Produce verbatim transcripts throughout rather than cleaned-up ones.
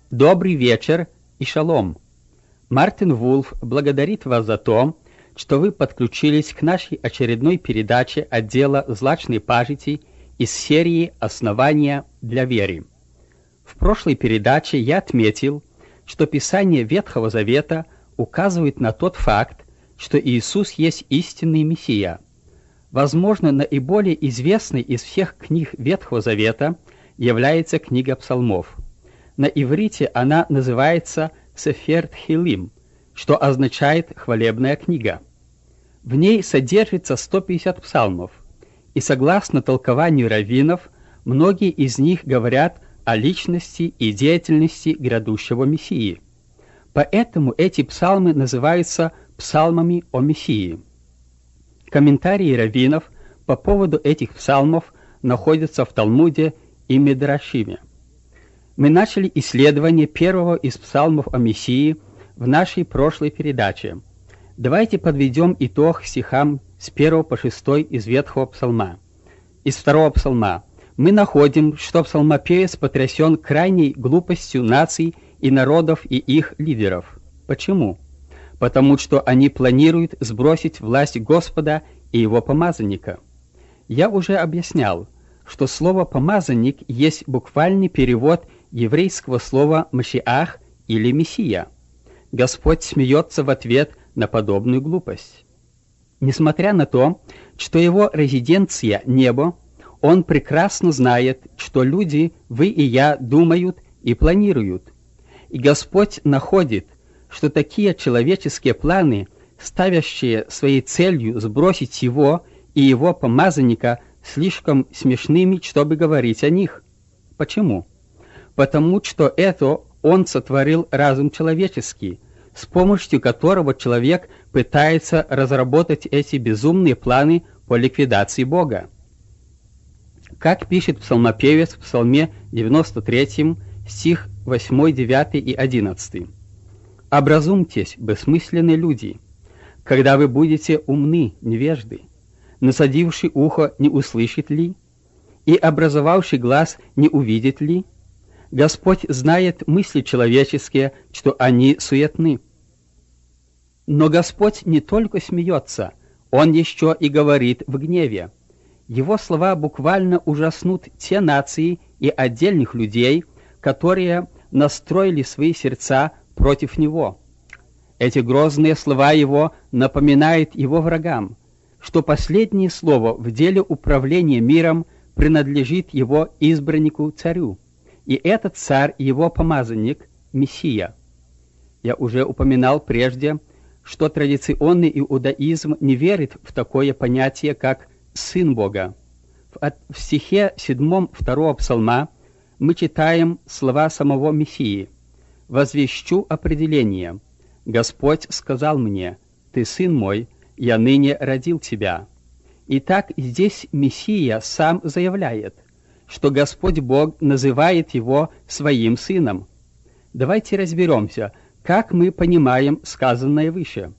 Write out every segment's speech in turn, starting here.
Добрый вечер и шалом. Мартин Вулф благодарит вас за то, что вы подключились к нашей очередной передаче отдела «Злачной пажити» из серии «Основания для веры». В прошлой передаче я отметил, что Писание Ветхого Завета указывает на тот факт, что Иисус есть истинный Мессия. Возможно, наиболее известной из всех книг Ветхого Завета является книга Псалмов. На иврите она называется «Сефер Тхилим», что означает «хвалебная книга». В ней содержится сто пятьдесят псалмов, и согласно толкованию раввинов, многие из них говорят о личности и деятельности грядущего Мессии. Поэтому эти псалмы называются псалмами о Мессии. Комментарии раввинов по поводу этих псалмов находятся в Талмуде и Мидрашиме. Мы начали исследование первого из псалмов о Мессии в нашей прошлой передаче. Давайте подведем итог стихам с первого по шестой из Ветхого псалма. Из второго псалма мы находим, что псалмопевец потрясен крайней глупостью наций и народов и их лидеров. Почему? Потому что они планируют сбросить власть Господа и его помазанника. Я уже объяснял, что слово «помазанник» есть буквальный перевод еврейского слова «машиах» или «мессия». Господь смеется в ответ на подобную глупость. Несмотря на то, что его резиденция — небо, он прекрасно знает, что люди, вы и я, думают и планируют. И Господь находит, что такие человеческие планы, ставящие своей целью сбросить его и его помазанника, слишком смешными, чтобы говорить о них. Почему? Потому что это он сотворил разум человеческий, с помощью которого человек пытается разработать эти безумные планы по ликвидации Бога. Как пишет псалмопевец в псалме девяносто третьем, стих восьмой, девятый и одиннадцатый. «Образумьтесь, бессмысленные люди, когда вы будете умны, невежды, насадивший ухо не услышит ли, и образовавший глаз не увидит ли? Господь знает мысли человеческие, что они суетны». Но Господь не только смеется, Он еще и говорит в гневе. Его слова буквально ужаснут те нации и отдельных людей, которые настроили свои сердца против Него. Эти грозные слова Его напоминают Его врагам, что последнее слово в деле управления миром принадлежит Его избраннику-царю, и этот царь Его помазанник – Мессия. Я уже упоминал прежде, что традиционный иудаизм не верит в такое понятие, как «сын Бога». В, в стихе седьмом второго псалма мы читаем слова самого Мессии: «Возвещу определение. Господь сказал мне: Ты сын мой, я ныне родил тебя». Итак, здесь Мессия сам заявляет, что Господь Бог называет его своим сыном. Давайте разберемся, как мы понимаем сказанное выше.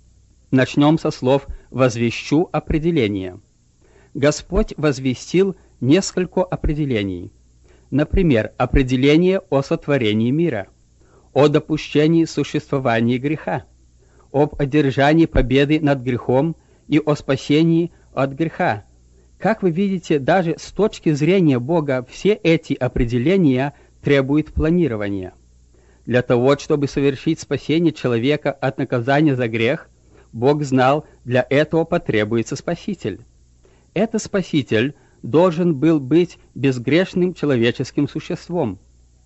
Начнем со слов «возвещу определение». Господь возвестил несколько определений. Например, определение о сотворении мира, о допущении существования греха, об одержании победы над грехом и о спасении от греха. Как вы видите, даже с точки зрения Бога все эти определения требуют планирования. Для того, чтобы совершить спасение человека от наказания за грех, Бог знал, для этого потребуется Спаситель. Этот Спаситель должен был быть безгрешным человеческим существом.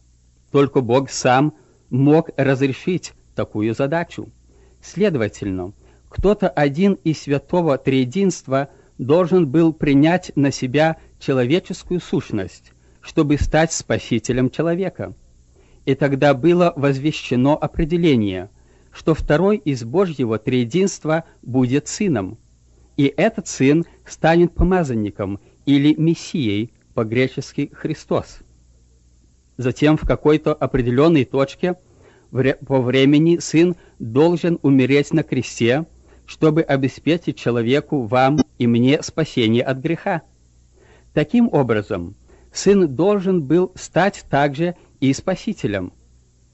Только Бог сам мог разрешить такую задачу. Следовательно, кто-то один из Святого Триединства должен был принять на себя человеческую сущность, чтобы стать спасителем человека. И тогда было возвещено определение, что второй из Божьего Триединства будет сыном, и этот сын станет помазанником или Мессией, по-гречески Христос. Затем в какой-то определенной точке по времени сын должен умереть на кресте, чтобы обеспечить человеку, вам и мне спасение от греха. Таким образом, сын должен был стать также и спасителем.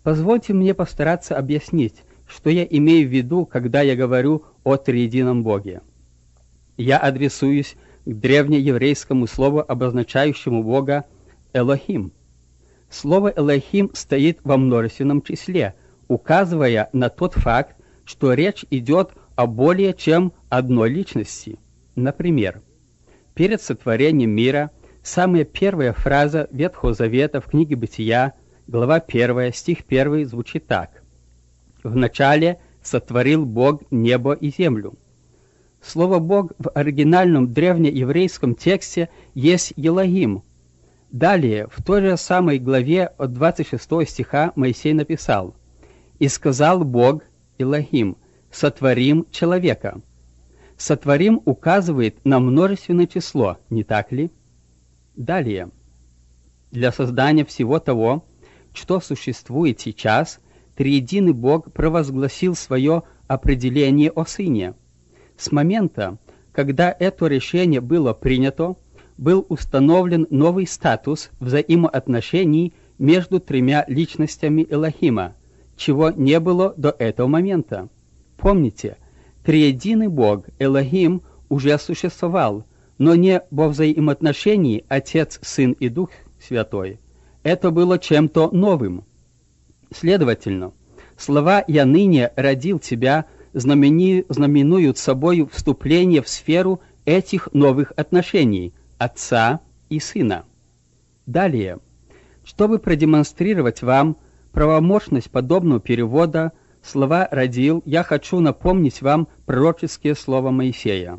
Позвольте мне постараться объяснить, что я имею в виду, когда я говорю о триедином Боге. Я адресуюсь к древнееврейскому слову, обозначающему Бога «Элохим». Слово «Элохим» стоит во множественном числе, указывая на тот факт, что речь идет о более чем одной личности. Например, перед сотворением мира самая первая фраза Ветхого Завета в книге Бытия, глава первая, стих первый, звучит так: «Вначале сотворил Бог небо и землю». Слово «Бог» в оригинальном древнееврейском тексте есть «Елохим». Далее, в той же самой главе от двадцать шестого стиха Моисей написал: «И сказал Бог, Элохим, сотворим человека». «Сотворим» указывает на множественное число, не так ли? Далее. Для создания всего того, что существует сейчас, триединый Бог провозгласил свое определение о Сыне. С момента, когда это решение было принято, был установлен новый статус взаимоотношений между тремя личностями Элохима, чего не было до этого момента. Помните, триединый Бог Элохим уже существовал, но не во взаимоотношении Отец, Сын и Дух Святой. Это было чем-то новым. Следовательно, слова «Я ныне родил тебя» знамени... знаменуют собою вступление в сферу этих новых отношений Отца и Сына. Далее, чтобы продемонстрировать вам правомощность подобного перевода слова «родил», я хочу напомнить вам пророческие слова Моисея.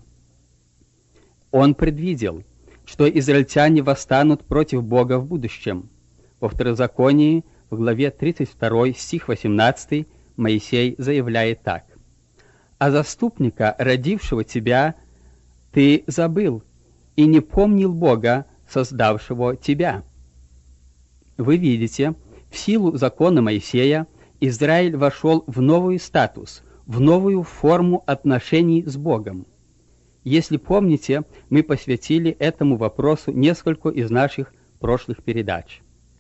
Он предвидел, что израильтяне восстанут против Бога в будущем. Во Второзаконии, в главе тридцать два, стих восемнадцатый, Моисей заявляет так: «А заступника, родившего тебя, ты забыл, и не помнил Бога, создавшего тебя». Вы видите, в силу закона Моисея Израиль вошел в новый статус, в новую форму отношений с Богом. Если помните, мы посвятили этому вопросу несколько из наших прошлых передач.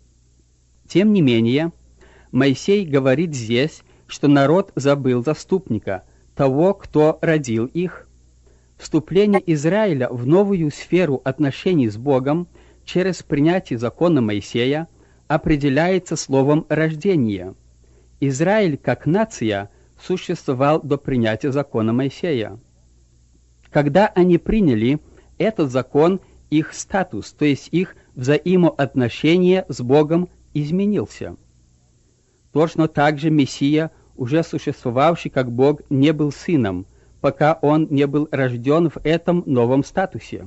Тем не менее, Моисей говорит здесь, что народ забыл заступника, того, кто родил их. Вступление Израиля в новую сферу отношений с Богом через принятие закона Моисея определяется словом «рождение». Израиль, как нация, существовал до принятия закона Моисея. Когда они приняли этот закон, их статус, то есть их взаимоотношения с Богом, изменился. Точно так же Мессия, уже существовавший как Бог, не был сыном, пока он не был рожден в этом новом статусе.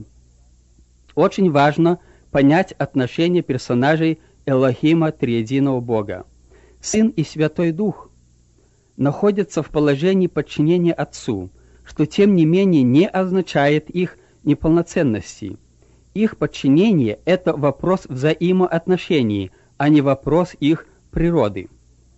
Очень важно понять отношение персонажей Элохима, триединого Бога. Сын и Святой Дух находятся в положении подчинения Отцу, что тем не менее не означает их неполноценности. Их подчинение – это вопрос взаимоотношений, а не вопрос их природы.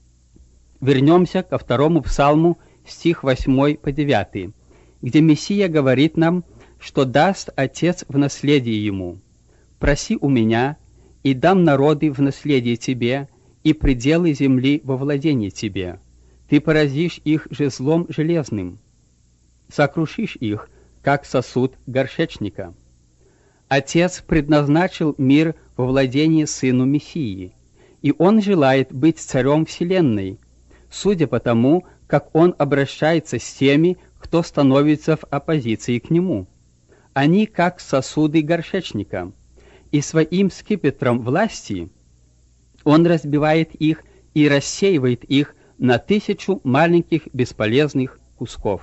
Вернемся ко второму псалму, стих восьмой по девятый, где Мессия говорит нам, что даст Отец в наследие Ему: «Проси у меня, и дам народы в наследие тебе, и пределы земли во владение тебе. Ты поразишь их жезлом железным, сокрушишь их, как сосуд горшечника». Отец предназначил мир во владение Сыну Мессии, и Он желает быть царем вселенной, судя по тому, как Он обращается с теми, кто становится в оппозиции к Нему. Они как сосуды горшечника, и своим скипетром власти Он разбивает их и рассеивает их на тысячу маленьких бесполезных кусков.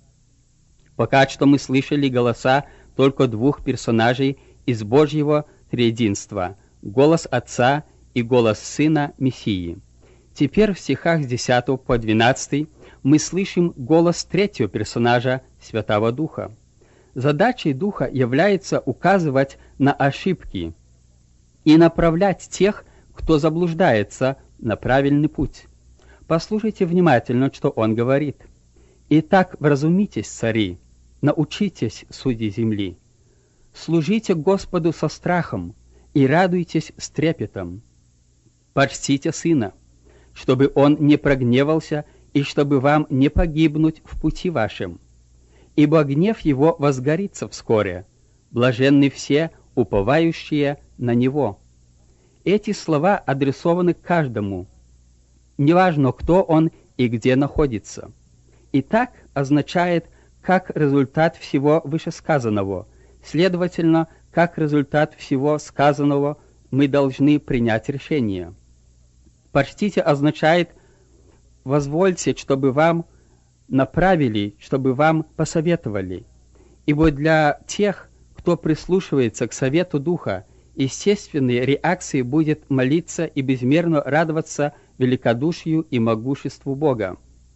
Пока что мы слышали голоса только двух персонажей из Божьего триединства — голос Отца и голос Сына Мессии. Теперь в стихах с десятого по двенадцатый мы слышим голос третьего персонажа — Святого Духа. Задачей Духа является указывать на ошибки и направлять тех, кто заблуждается, на правильный путь. Послушайте внимательно, что он говорит. «Итак, вразумитесь, цари, научитесь, судьи земли. Служите Господу со страхом и радуйтесь с трепетом. Почтите Сына, чтобы он не прогневался и чтобы вам не погибнуть в пути вашем. Ибо гнев его возгорится вскоре, блаженны все, уповающие на него». Эти слова адресованы каждому, неважно, кто он и где находится. И так означает, как результат всего вышесказанного. Следовательно, как результат всего сказанного мы должны принять решение. «Почтите» означает «возвольте, чтобы вам направили, чтобы вам посоветовали». Ибо для тех, кто прислушивается к совету Духа, естественной реакцией будет молиться и безмерно радоваться великодушию и могуществу Бога.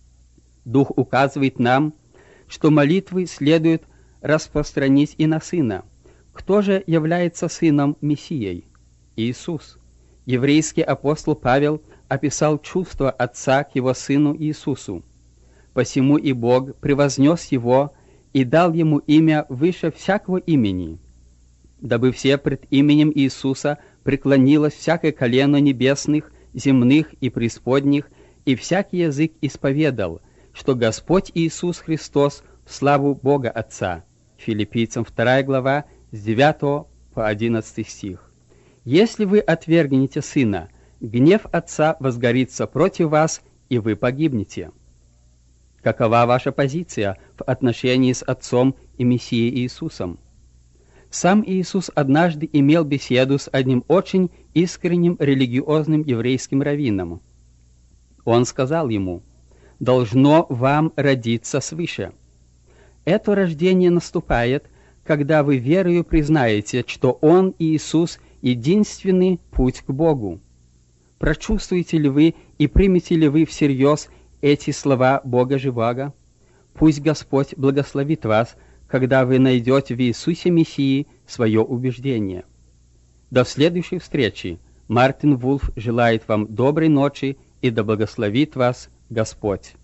Дух указывает нам, что молитвы следует распространить и на Сына. Кто же является Сыном Мессией? Иисус. Еврейский апостол Павел описал чувство Отца к Его Сыну Иисусу. «Посему и Бог превознес Его и дал Ему имя выше всякого имени, дабы все пред именем Иисуса преклонилось всякое колено небесных, земных и преисподних, и всякий язык исповедал, что Господь Иисус Христос в славу Бога Отца». Филиппийцам вторая глава, с девятого по одиннадцатый стих. «Если вы отвергнете Сына, гнев Отца возгорится против вас, и вы погибнете». Какова ваша позиция в отношении с Отцом и Мессией Иисусом? Сам Иисус однажды имел беседу с одним очень искренним религиозным еврейским раввином. Он сказал ему: «Должно вам родиться свыше». Это рождение наступает, когда вы верою признаете, что Он, Иисус, единственный путь к Богу. Прочувствуете ли вы и примете ли вы всерьез эти слова Бога живаго? Пусть Господь благословит вас, когда вы найдете в Иисусе Мессии свое убеждение. До следующей встречи. Мартин Вулф желает вам доброй ночи, и да благословит вас Господь.